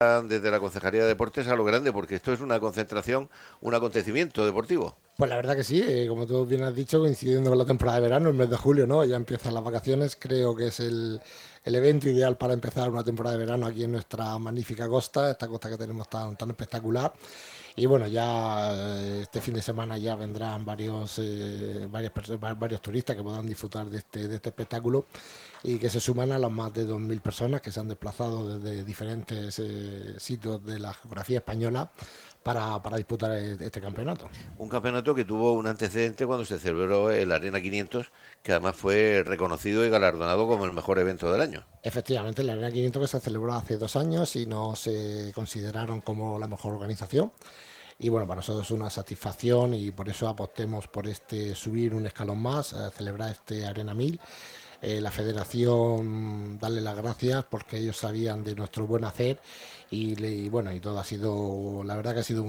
desde la Concejalía de Deportes a lo grande, porque esto es una concentración, un acontecimiento deportivo. Pues la verdad que sí, como tú bien has dicho, coincidiendo con la temporada de verano, el mes de julio, ¿no? Ya empiezan las vacaciones, creo que es el evento ideal para empezar una temporada de verano aquí en nuestra magnífica costa, esta costa que tenemos tan espectacular. Y bueno, ya este fin de semana ya vendrán varios turistas que podrán disfrutar de este espectáculo y que se suman a las más de 2.000 personas que se han desplazado desde diferentes sitios de la geografía española para disputar este campeonato. Un campeonato que tuvo un antecedente cuando se celebró el Arena 500, que además fue reconocido y galardonado como el mejor evento del año. Efectivamente, la Arena 500 que se celebró hace 2 años y no se consideraron como la mejor organización. Y bueno, para nosotros es una satisfacción y por eso apostemos por subir un escalón más, celebrar este Arena 1000. La federación darle las gracias porque ellos sabían de nuestro buen hacer y bueno, y todo ha sido, la verdad que ha sido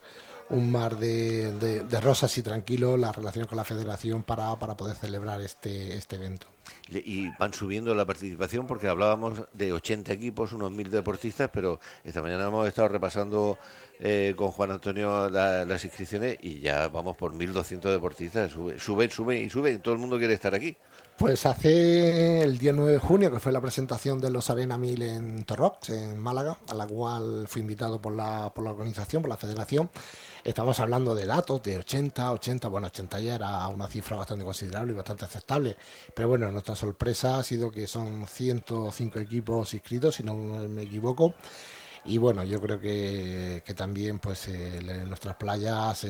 un mar de rosas y tranquilo la relación con la federación para poder celebrar este evento. Y van subiendo la participación porque hablábamos de 80 equipos, unos 1000 deportistas, pero esta mañana hemos estado repasando con Juan Antonio las inscripciones y ya vamos por 1200 deportistas. Sube y todo el mundo quiere estar aquí. Pues hace el día 9 de junio, que fue la presentación de los Arena 1000 en Torrox, en Málaga, a la cual fui invitado por la organización, por la federación. Estamos hablando de datos de 80, bueno, 80 ya era una cifra bastante considerable y bastante aceptable. Pero bueno, nuestra sorpresa ha sido que son 105 equipos inscritos, si no me equivoco. Y bueno, yo creo que también pues en nuestras playas,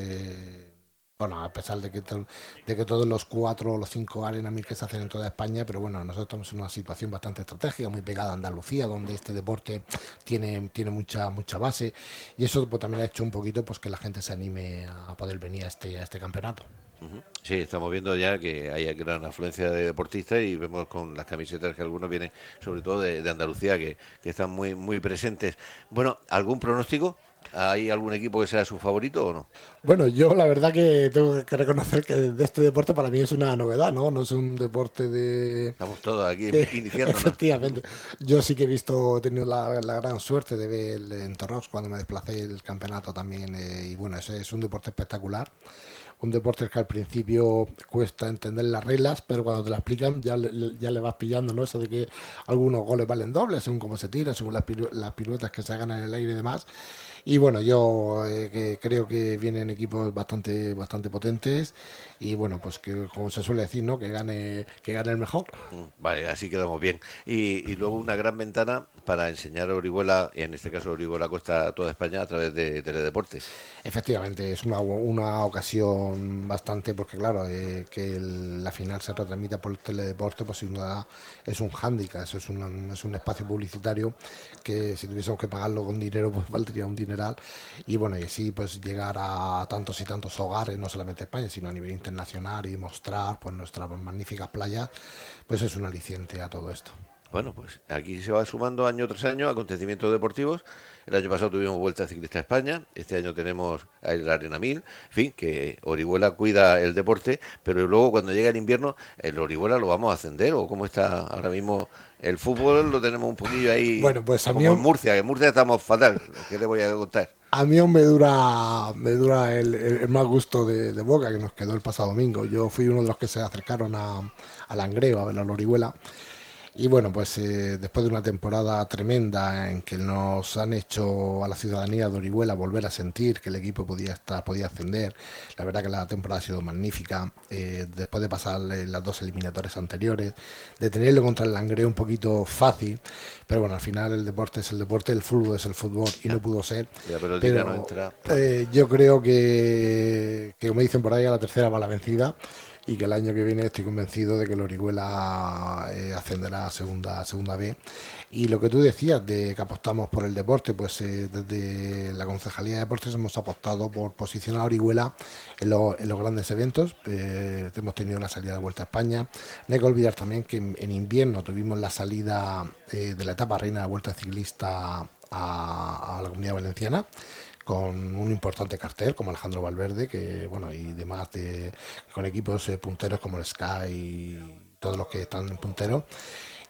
bueno, a pesar de que todos los 4 o los 5 Arena 1000 que se hacen en toda España, pero bueno, nosotros estamos en una situación bastante estratégica, muy pegada a Andalucía, donde este deporte tiene mucha base, y eso pues también ha hecho un poquito pues que la gente se anime a poder venir a este campeonato. Ujú. Sí, estamos viendo ya que hay gran afluencia de deportistas y vemos con las camisetas que algunos vienen, sobre todo de Andalucía, que están muy presentes. Bueno, ¿algún pronóstico? ¿Hay algún equipo que sea su favorito o no? Bueno, yo la verdad que tengo que reconocer que de este deporte para mí es una novedad, ¿no? No es un deporte de, Estamos todos aquí iniciándonos. efectivamente, yo sí que he tenido la gran suerte de ver en Torrox cuando me desplacé el campeonato también, y bueno, ese es un deporte espectacular, un deporte que al principio cuesta entender las reglas, pero cuando te la explican ya le vas pillando, ¿no? Eso de que algunos goles valen dobles, según cómo se tira, según las piruetas que se hagan en el aire y demás. Y bueno, yo que creo que vienen equipos bastante potentes y bueno, pues que como se suele decir, ¿no? Que gane el mejor. Vale, así quedamos bien. Y luego una gran ventana para enseñar a Orihuela, y en este caso Orihuela Costa a toda España a través de Teledeporte. Efectivamente, es una ocasión bastante, porque claro, que la final se retransmita por Teledeporte, pues sin duda es un hándicap, eso es un espacio publicitario que si tuviésemos que pagarlo con dinero, pues valdría un dineral. Y bueno, y así pues llegar a tantos y tantos hogares, no solamente España, sino a nivel internacional y mostrar pues nuestras magníficas playas, pues es un aliciente a todo esto. Bueno, pues aquí se va sumando año tras año acontecimientos deportivos. El año pasado tuvimos Vuelta Ciclista a España, este año tenemos el Arena 1000, en fin, que Orihuela cuida el deporte, pero luego cuando llega el invierno, el Orihuela lo vamos a ascender, o cómo está ahora mismo el fútbol, lo tenemos un poquillo ahí, Bueno, pues a mí, como en Murcia, que en Murcia estamos fatal, ¿qué le voy a contar? A mí aún me dura el mal gusto de Boca que nos quedó el pasado domingo. Yo fui uno de los que se acercaron a Langreo a ver a la Orihuela. Y bueno, pues después de una temporada tremenda en que nos han hecho a la ciudadanía de Orihuela volver a sentir que el equipo podía ascender, la verdad que la temporada ha sido magnífica. Después de pasar las dos eliminatorias anteriores, de tenerlo contra el Langreo un poquito fácil, pero bueno, al final el deporte es el deporte, el fútbol es el fútbol y no Ya, pudo ser. la pelotita no Pero entra, claro. yo creo que, como dicen por ahí, a la tercera va la vencida y que el año que viene estoy convencido de que el Orihuela ascenderá a segunda B. Y lo que tú decías de que apostamos por el deporte, pues desde la Concejalía de Deportes hemos apostado por posicionar a Orihuela en los grandes eventos. Hemos tenido la salida de Vuelta a España. No hay que olvidar también que en invierno tuvimos la salida de la etapa reina de la Vuelta Ciclista a la Comunidad Valenciana con un importante cartel como Alejandro Valverde, que bueno, y demás con equipos punteros como el Sky y todos los que están en punteros.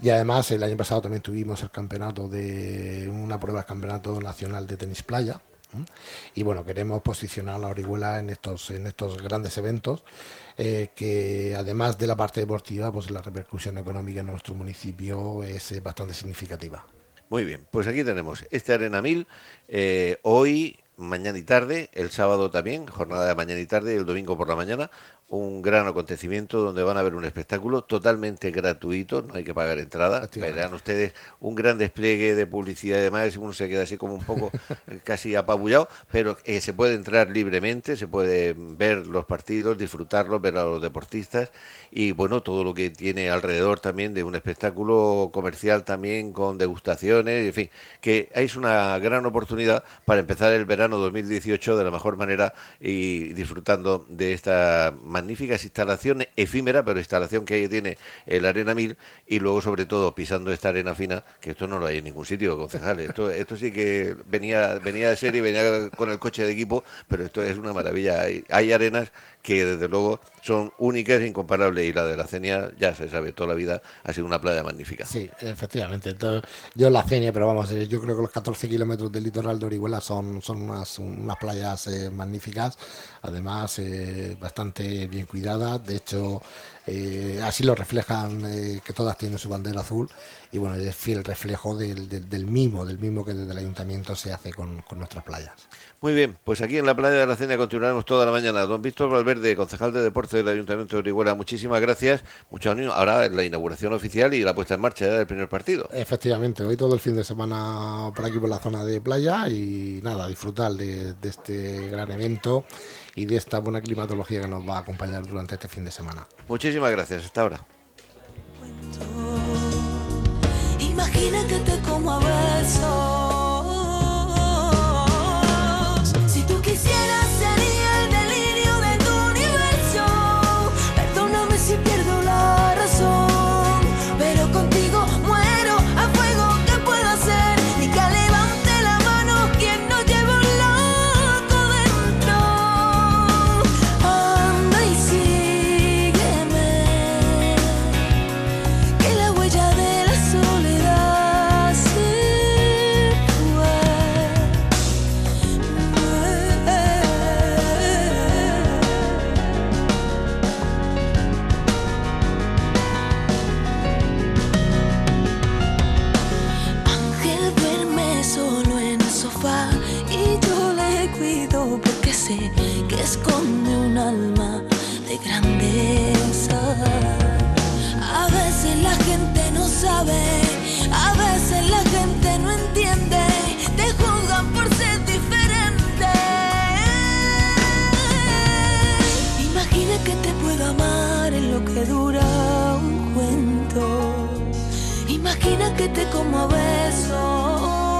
Y además el año pasado también tuvimos el campeonato de una prueba del campeonato nacional de tenis playa. Y bueno, queremos posicionar a la Orihuela en estos grandes eventos, que además de la parte deportiva, pues la repercusión económica en nuestro municipio es bastante significativa. Muy bien, pues aquí tenemos este Arena 1000, hoy, mañana y tarde, el sábado también, jornada de mañana y tarde, y el domingo por la mañana, un gran acontecimiento donde van a ver un espectáculo totalmente gratuito, no hay que pagar entrada. Verán ustedes un gran despliegue de publicidad y demás, uno se queda así como un poco casi apabullado, pero se puede entrar libremente, se puede ver los partidos, disfrutarlos, ver a los deportistas y bueno, todo lo que tiene alrededor también de un espectáculo comercial también con degustaciones, en fin, que es una gran oportunidad para empezar el verano 2018 de la mejor manera y disfrutando de esta magníficas instalaciones, efímera, pero instalación que tiene el Arena 1000 y luego sobre todo pisando esta arena fina, que esto no lo hay en ningún sitio, concejales. Esto sí que venía de serie, venía con el coche de equipo, pero esto es una maravilla. Hay arenas que desde luego son únicas e incomparables y la de la Cenia, ya se sabe, toda la vida ha sido una playa magnífica. Sí, efectivamente. Entonces, yo en la Cenia, pero vamos, yo creo que los 14 kilómetros del litoral de Orihuela son unas playas magníficas, además bastante bien cuidadas. De hecho, así lo reflejan, que todas tienen su bandera azul y bueno, es fiel reflejo del mimo que desde el ayuntamiento se hace con nuestras playas. Muy bien, pues aquí en la playa de la Cenia continuaremos toda la mañana. Don Víctor Valverde, concejal de Deportes del Ayuntamiento de Orihuela, muchísimas gracias. Muchos ánimos. Ahora la inauguración oficial y la puesta en marcha ya del primer partido. Efectivamente, hoy todo el fin de semana por aquí por la zona de playa y nada, disfrutar de este gran evento y de esta buena climatología que nos va a acompañar durante este fin de semana. Muchísimas gracias, hasta ahora. Imagina que te como a besos. Si tú quisieras sería el delirio de tu universo. Perdóname si pierdo la razón, pero contigo muero a fuego. ¿Qué puedo hacer? Ni que levante la mano quien no lleva un loco dentro. Anda y sígueme, que la huella de la soledad se fue. Ángel duerme solo en el sofá y yo le cuido porque sé que esconde un alma de grandeza. A veces la gente no sabe, a veces la gente no entiende, te juzgan por ser diferente. Imagina que te puedo amar en lo que dura un cuento. Imagina que te como a besos.